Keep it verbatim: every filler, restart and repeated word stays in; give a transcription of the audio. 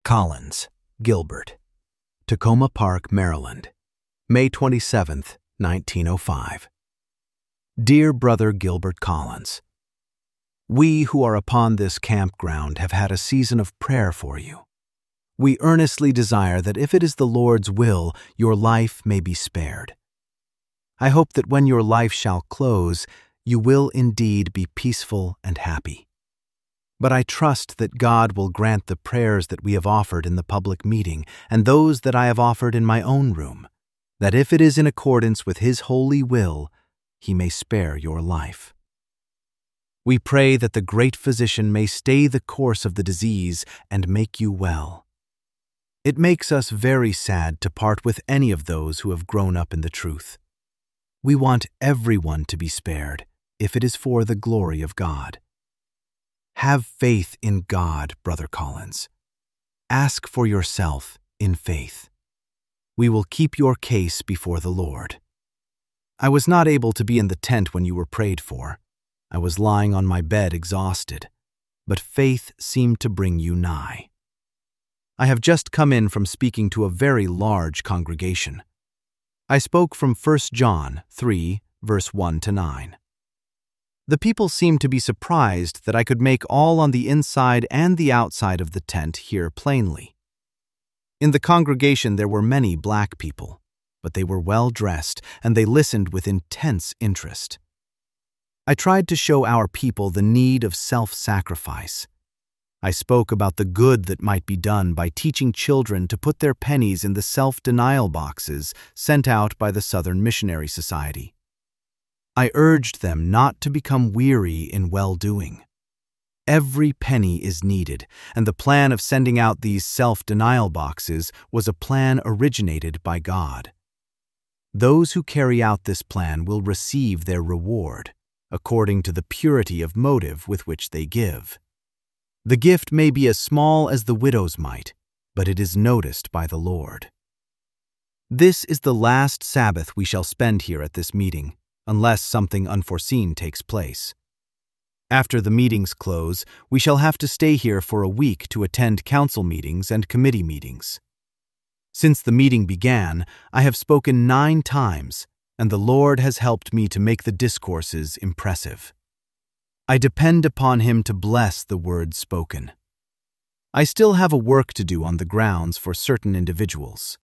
Collins, Gilbert. Tacoma Park, Maryland, May twenty-seventh, nineteen oh five. Dear Brother Gilbert Collins, we who are upon this campground have had a season of prayer for you. We earnestly desire that if it is the Lord's will, your life may be spared. I hope that when your life shall close, you will indeed be peaceful and happy. But I trust that God will grant the prayers that we have offered in the public meeting and those that I have offered in my own room, that if it is in accordance with His holy will, He may spare your life. We pray that the great physician may stay the course of the disease and make you well. It makes us very sad to part with any of those who have grown up in the truth. We want everyone to be spared, if it is for the glory of God. Have faith in God, Brother Collins. Ask for yourself in faith. We will keep your case before the Lord. I was not able to be in the tent when you were prayed for. I was lying on my bed exhausted, but faith seemed to bring you nigh. I have just come in from speaking to a very large congregation. I spoke from First John three, verse one to nine. The people seemed to be surprised that I could make all on the inside and the outside of the tent hear plainly. In the congregation there were many black people, but they were well dressed and they listened with intense interest. I tried to show our people the need of self-sacrifice. I spoke about the good that might be done by teaching children to put their pennies in the self-denial boxes sent out by the Southern Missionary Society. I urged them not to become weary in well-doing. Every penny is needed, and the plan of sending out these self-denial boxes was a plan originated by God. Those who carry out this plan will receive their reward, according to the purity of motive with which they give. The gift may be as small as the widow's mite, but it is noticed by the Lord. This is the last Sabbath we shall spend here at this meeting, unless something unforeseen takes place. After the meetings close, we shall have to stay here for a week to attend council meetings and committee meetings. Since the meeting began, I have spoken nine times, and the Lord has helped me to make the discourses impressive. I depend upon Him to bless the words spoken. I still have a work to do on the grounds for certain individuals.